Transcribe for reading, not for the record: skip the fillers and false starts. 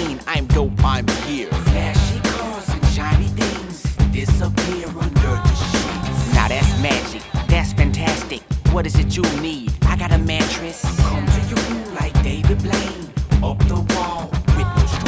mean? I'm dope, I'm here. Flashy cars and shiny things disappear under the sheets. Now that's magic, that's fantastic. What is it you need? I got a mattress. Come to your room like David Blaine. Up the